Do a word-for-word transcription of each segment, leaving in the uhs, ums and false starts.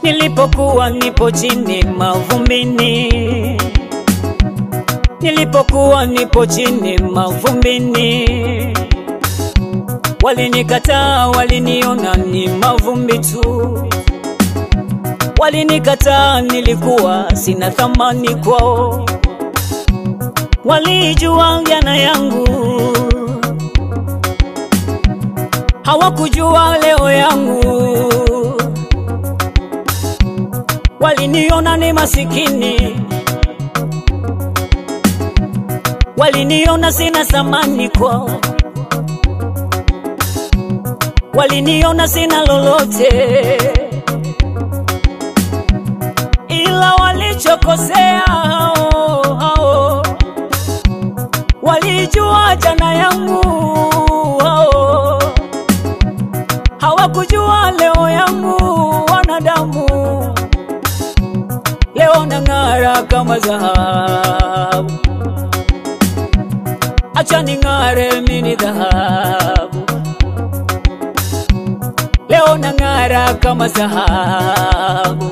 Nilipokuwa nipo chini mavumbini, Nilipokuwa nipo chini mavumbini, walinikataa, waliniona ni mavumbi tu. Walinikataa, nilikuwa sina thamani kwao. Walijua jana yangu, hawakujua leo yangu. Waliniona ni masikini, waliniona sina thamani kwao. Waliniona sina lolote, ila walichokosea hao hao. Walijua jana yangu hao, hawakujua leo yangu. Wanadamu leo nang'ara kama dhahabu, acha ning'are mimi dhahabu. Leo nang'ara kama dhahabu,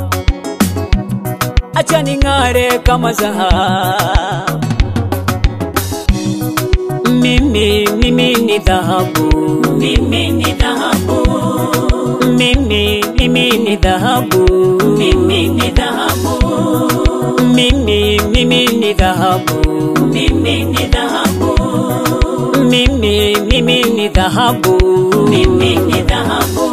acha ning'are kama dhahabu. Mimi, mimi ni dhahabu, mimi ni dhahabu. Mimi, mimi ni dhahabu, mimi ni dhahabu. Mimi, mimi ni dhahabu, mimi ni dhahabu. Mimi, mimi ni dhahabu, mimi ni dhahabu.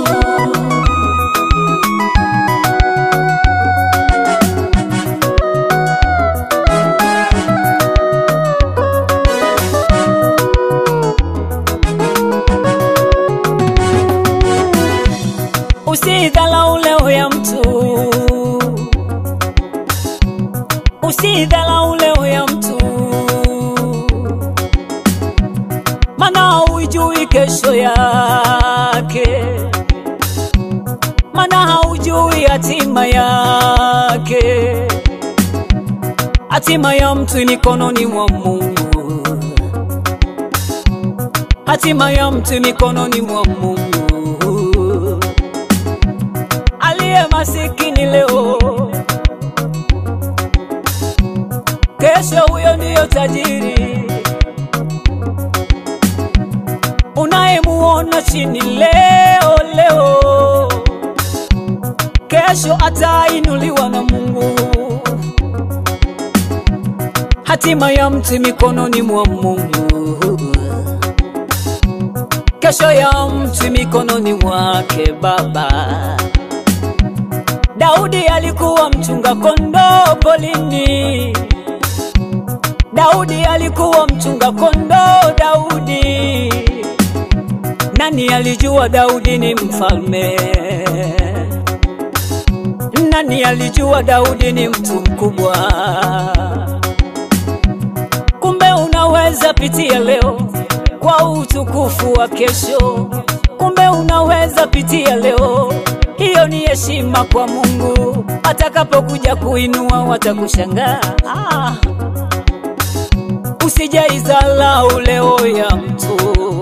Usidhalau leo ya mtu, usidhalau leo ya mtu, maana hujui kesho yake, maana hujui hatima yake. Hatima ya mtu mikononi mwa Mungu, hatima ya mtu mikononi mwa Mungu. Aliye masikini leo, kesho huyo ndiyo tajiri. Unayemuona chini leo leo, kesho atainuliwa na Mungu. Hatima ya mtu mikononi mwa Mungu, kesho ya mtu mikononi mwake Baba. Daudi alikuwa mchunga kondoo polini, Daudi alikuwa mchunga kondoo. Daudi, nani alijua Daudi ni mfalme? Nani alijua Daudi ni mtu mkubwa? Kumbe unaweza pitia leo kwa utukufu wa kesho. Kumbe unaweza pitia leo, hiyo ni heshima kwa Mungu. Atakapokuja kuinua watakushangaa. Ah, usijaizalau leo ya mtu.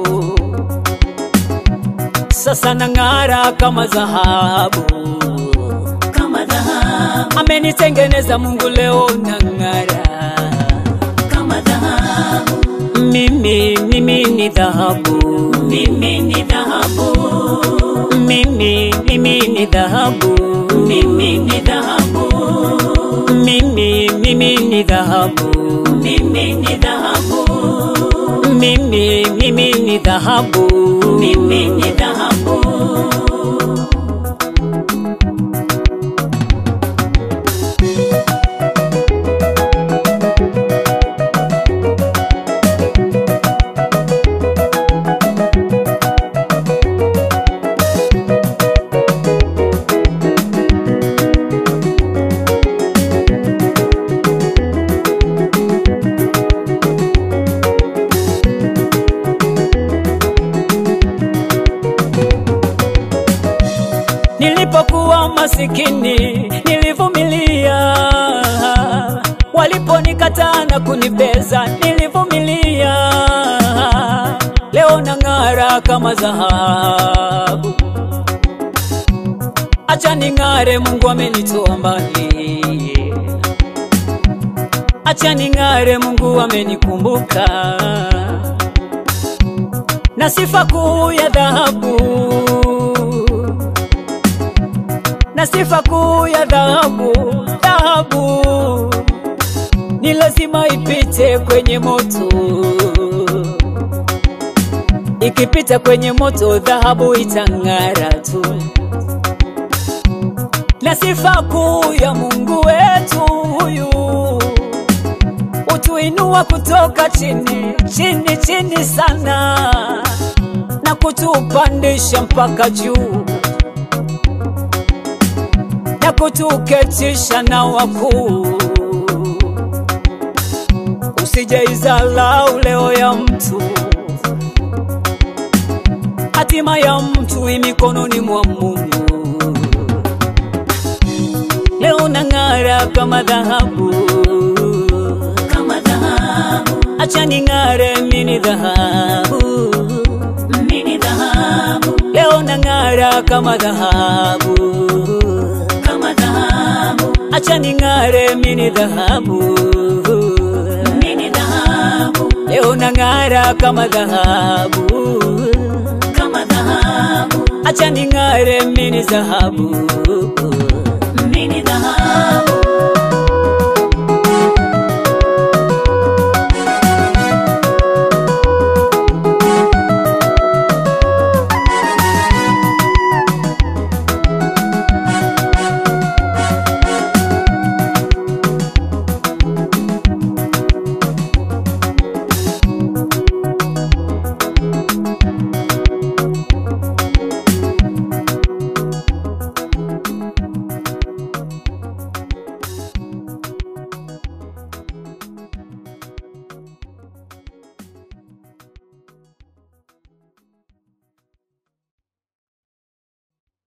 Sasa nang'ara kama dhahabu, kama dhahabu. Amenitengeneza Mungu, leo nang'ara kama dhahabu. Mimi, mimi ni dhahabu, mimi ni dhahabu. Mimi, mimi ni dhahabu, mimi ni dhahabu. Mimi, mimi ni dhahabu, mimi ni dhahabu. Mimi, mimi ni dhahabu, mimi ni dhahabu. Nilipokuwa masikini nilivumilia, waliponikataa na kunibeza nilivumilia. Leo nang'ara kama dhahabu, acha ning'are, Mungu amenitoa mbali. Acha ning'are, Mungu amenikumbuka. Na sifa kuu ya dhahabu, na sifa kuu ya dhahabu, dhahabu ni lazima ipite kwenye moto. Ikipita kwenye moto, dhahabu itang'ara tu. Na sifa kuu ya Mungu wetu huyu, utuinua kutoka chini, chini, chini sana, na kutupandisha mpaka juu, na kutuketisha na wakuu. Usijeizalau leo ya mtu, hatima ya mtu imikononi mwa Mungu. Leo nang'ara kama dhahabu, kama dhahabu. Acha ning'are, mini dhahabu, mini dhahabu. Leo nang'ara kama dhahabu, kama dhahabu. Acha ning'are, mini dhahabu, mini dhahabu. Leo nang'ara kama dhahabu, kama dhahabu. Acha ning'are, mini dhahabu, mini dhahabu.